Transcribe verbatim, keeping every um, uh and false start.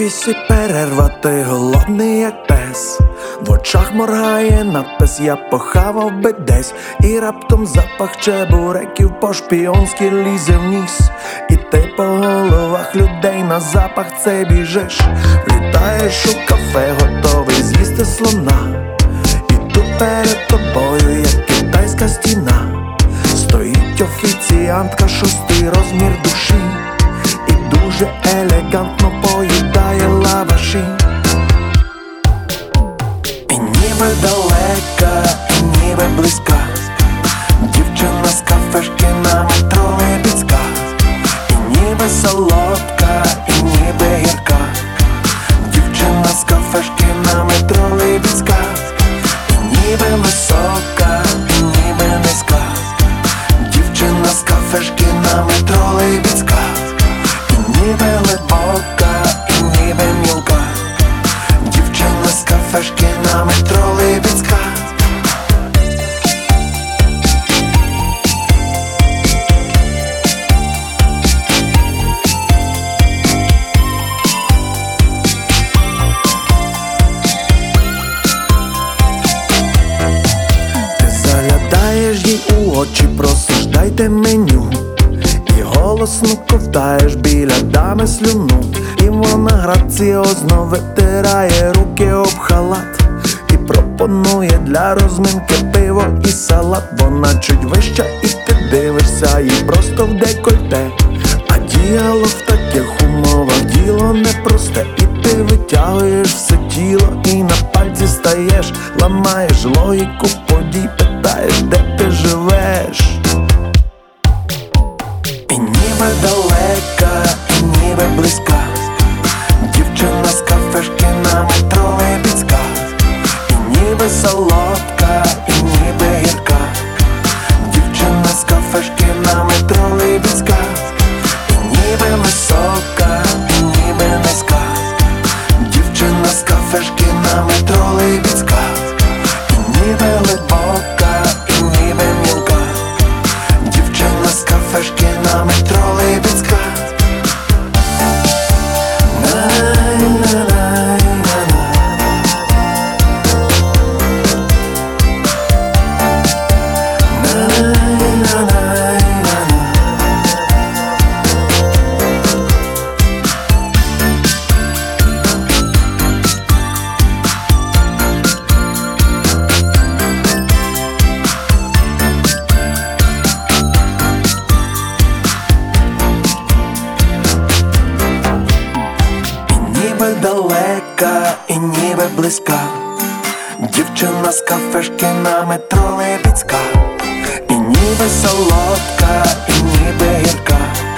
офісі перерва, ти голодний як пес. В очах моргає надпис, я похавав би десь. І раптом запах чебуреків по-шпіонськи лізе в ніс. І ти по головах людей на запах цей біжиш. Влітаєш у кафе, готовий з'їсти слона. І тут перед тобою, як китайська стіна, стоїть офіціантка, шостий розмір душі. І дуже елегантно поїдає лаваші. І ніби далека, і ніби близька дівчина з кафешки на метро Липецька. І ніби солодка, і ніби гірка дівчина з кафешки на метро Липецька. І ніби висока, і ніби низька дівчина з кафешки на метро Липецька. І ніби глибока, і ніби мілка дівчина з кафешки на метро Липецька. Ти заглядаєш їй у очі, просиш дайте меню. І голосно ковтаєш біля дами слюну. І вона граціозно витирає руки об халат і пропонує для розминки пиво і салат. Вона чуть вища і ти дивишся їй просто в декольте. А діалог в таких умовах діло непросте. І ти витягуєш все тіло і на пальці стаєш. Ламаєш логіку подій, питаєш, де ти живеш. І ніби далека, і ніби близька дівчина з кафешки на метро Липецька. І ніби солодка, і ніби гірка дівчина з кафешки на метро Липецька. І ніби висока, і ніби низька дівчина з кафешки на метро Липецька. І ніби глибока, і ніби мілка дівчина з кафешки на метро Липецька. Ніби далека, і ніби близька дівчина з кафешки на метро Липецька. І ніби солодка, і ніби гірка